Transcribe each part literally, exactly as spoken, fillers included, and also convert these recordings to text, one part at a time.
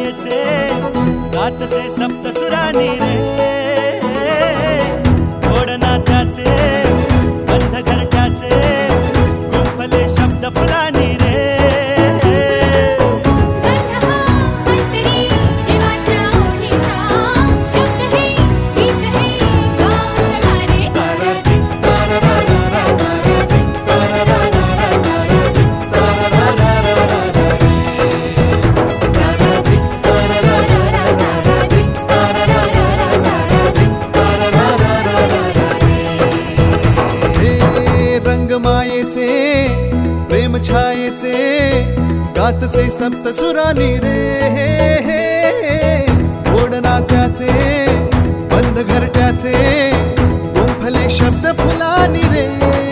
मायेचे गातसे सप्तसुरानी रे गोड नात्याचे बंध घरट्याचे गुंफले शब्द फुलानी रे मायेचे प्रेम छायेचे गातसे सप्तसुरानी रे गोड नात्याचे बंद घरट्याचे गुंफले शब्द फुलानी रे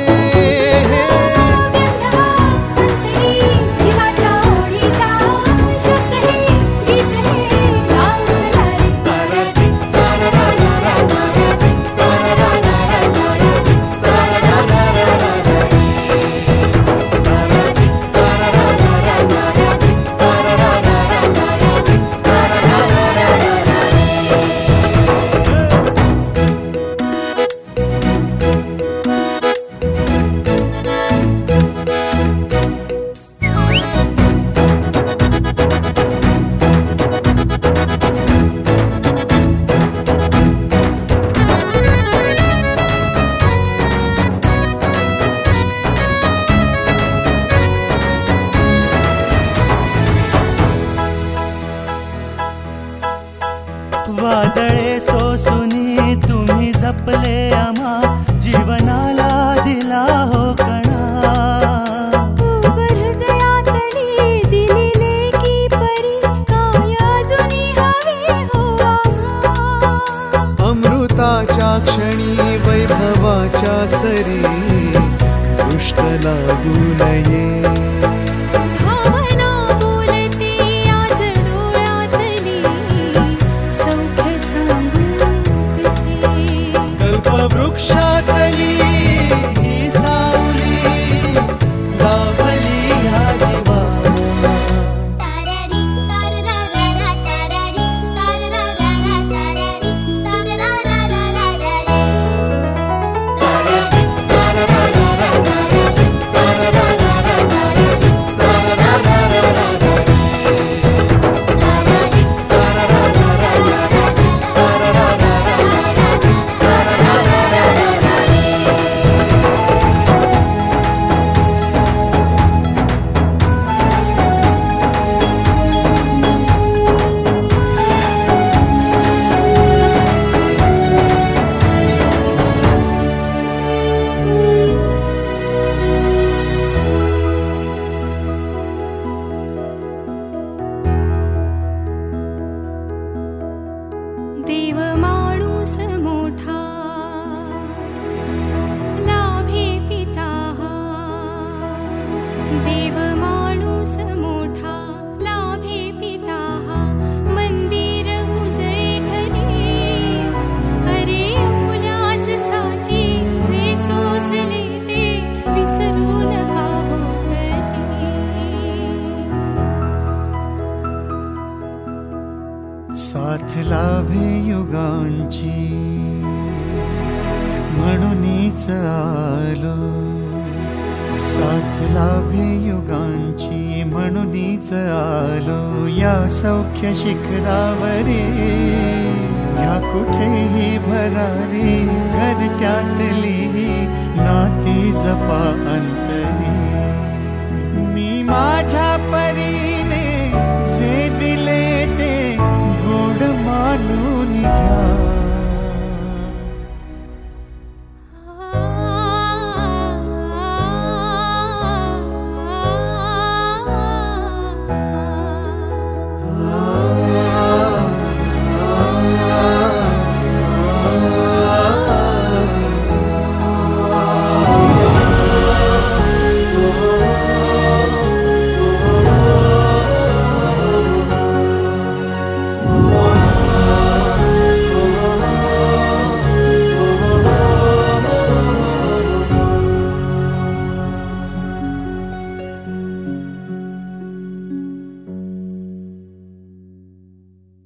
वादळे सोसुनी तुम्ही जपले आम्हा जीवनाला दिला हो कणा हृदयातली दिलेले की परी काय अजूनही हवे हो आम्हा अमृताच्या क्षणी वैभवाच्या सरी दृष्ट लागू नये वृक्षातली ही सावली लाभली ह्या जीवा देव माणूस मोठा लाभे पिता देव माणूस मोठा लाभे पिता मंदिर उजळे घरी हरे मुलाच साठी जे सोसले ते विसरू नका हो साथ लाभे युगांची म्हणूनच आलो साथ लाभे युगांची म्हणूनच आलो या सौख्य शिखरावरे ह्या कुठेही भरारी घरट्यातली नाती जपा अंतरी मी माझ्या